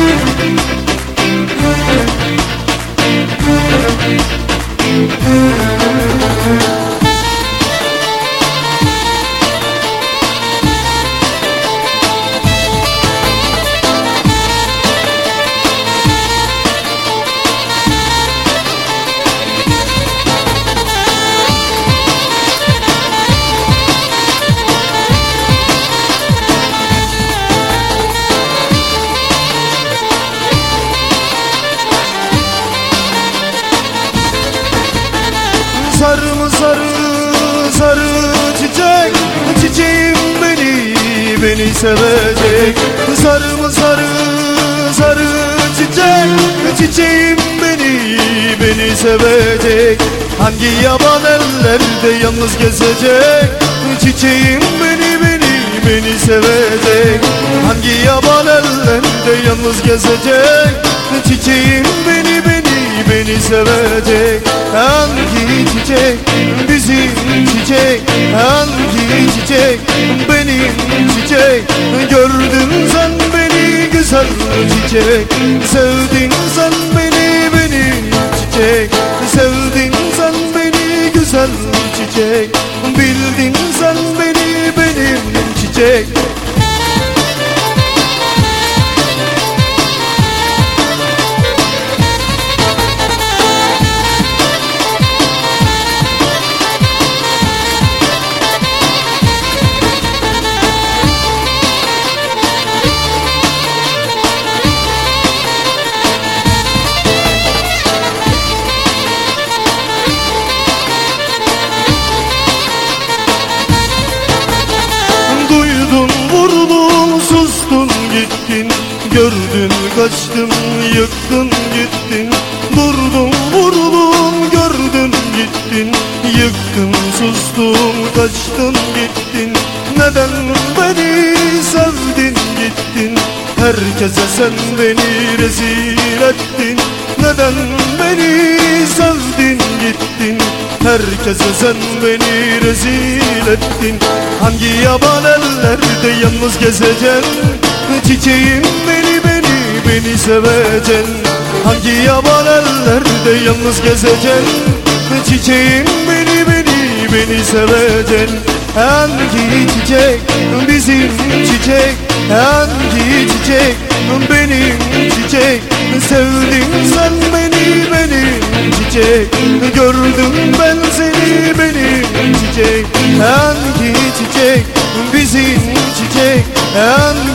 Sarı mı sarı, sarı çiçek, çiçeğim beni sevecek. Sarı mı sarı, sarı çiçek, çiçeğim beni sevecek. Hangi yaban ellerde yalnız gezecek, çiçeğim beni sevecek. Hangi yaban ellerde yalnız gezecek, çiçeğim beni sevecek. Hangi çiçek bizim çiçek, hangi çiçek benim çiçek? Gördün sen beni güzel çiçek, sevdin sen beni benim çiçek. Sevdin sen beni güzel çiçek, bildin sen beni benim çiçek. Gittin, gördün kaçtın, yıktın gittin. Durdun vurdun, gördün gittin, yıktın sustun, kaçtın gittin. Neden beni sevdin gittin, herkese sen beni rezil ettin. Neden beni sevdin gittin, herkese sen beni rezil ettin. Hangi yaban ellerde yalnız gezeceksin, çiçeğim beni seveceksin. Hangi yaban ellerde yalnız gezeceksin, çiçeğim beni seveceksin. Hangi çiçek bizim çiçek, hangi çiçek benim çiçek? Sevdin sen beni benim çiçek, gördüm ben seni benim çiçek. Hangi çiçek bizim çiçek, hangi